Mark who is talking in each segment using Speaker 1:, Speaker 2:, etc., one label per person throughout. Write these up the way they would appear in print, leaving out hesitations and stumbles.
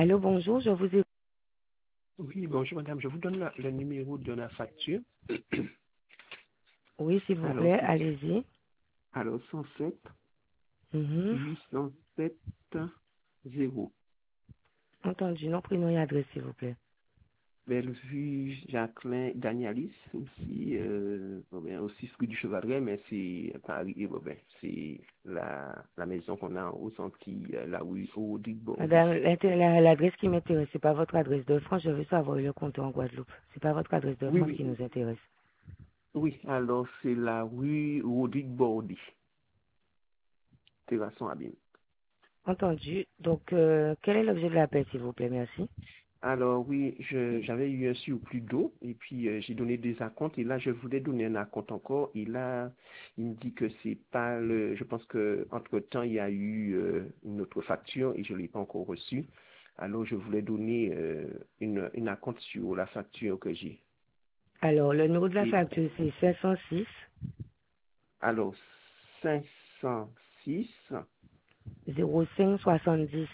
Speaker 1: Allô, bonjour, je vous ai...
Speaker 2: Oui, bonjour madame, je vous donne le numéro de la facture.
Speaker 1: Oui, s'il vous
Speaker 2: Alors,
Speaker 1: plaît, allez-y.
Speaker 2: alors 107
Speaker 1: Mhm.
Speaker 2: 807 0.
Speaker 1: Entendu, nom, prénom et adresse, s'il vous plaît.
Speaker 2: Bellevue Jacqueline Danialis, aussi, aussi rue du Chevaleret, mais c'est Paris, c'est la maison qu'on a au senti, la rue Audrey Bordy.
Speaker 1: Madame, l'adresse qui m'intéresse, c'est pas votre adresse de France, je veux savoir le compte en Guadeloupe. C'est pas votre adresse de
Speaker 2: Oui,
Speaker 1: France qui
Speaker 2: oui,
Speaker 1: nous intéresse.
Speaker 2: oui, alors c'est la rue Audrey Bordy, Terrasson Abîme.
Speaker 1: Entendu. Donc, quel est l'objet de l'appel, s'il vous plaît? Merci.
Speaker 2: Alors oui, j'avais eu un surplus d'eau et puis j'ai donné des acomptes et là je voulais donner un acompte encore et là il me dit que c'est pas le. Je pense que entre temps il y a eu une autre facture et je l'ai pas encore reçue. Alors je voulais donner une acompte sur la facture que j'ai.
Speaker 1: Alors, le numéro de la
Speaker 2: Et
Speaker 1: facture, c'est 506
Speaker 2: alors 506,
Speaker 1: 05 70.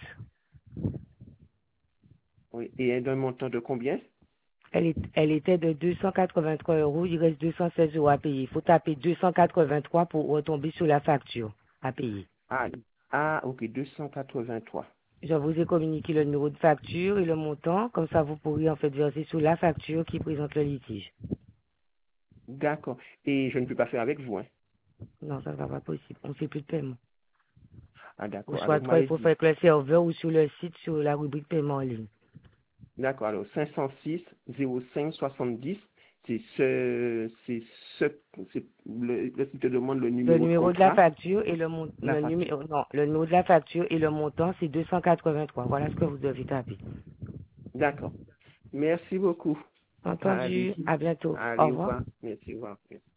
Speaker 2: oui, et d'un montant de combien?
Speaker 1: Elle était de 283 euros, il reste 216 euros à payer. Il faut taper 283 pour retomber sur la facture à payer.
Speaker 2: Ah, ok, 283.
Speaker 1: Je vous ai communiqué le numéro de facture et le montant, comme ça vous pourrez en fait verser sur la facture qui présente le litige.
Speaker 2: D'accord. Et je ne peux pas faire avec vous, hein?
Speaker 1: Non, ça ne va pas possible. On ne fait plus de paiement.
Speaker 2: Ah
Speaker 1: Ou
Speaker 2: d'accord. Alors
Speaker 1: soit
Speaker 2: vous
Speaker 1: il
Speaker 2: m'avez
Speaker 1: faut
Speaker 2: dit.
Speaker 1: faire avec le serveur ou sur le site, sur la rubrique paiement en ligne.
Speaker 2: D'accord, alors 506 05 70, c'est le site te demande le
Speaker 1: Le
Speaker 2: numéro de
Speaker 1: numéro de la
Speaker 2: contrat,
Speaker 1: facture et
Speaker 2: la facture.
Speaker 1: le numéro de la facture et le montant, c'est 283. Voilà ce que vous devez taper.
Speaker 2: D'accord. Merci beaucoup. Allez,
Speaker 1: Entendu. À bientôt. Au
Speaker 2: allez, au
Speaker 1: revoir.
Speaker 2: revoir. Merci, au revoir. Merci.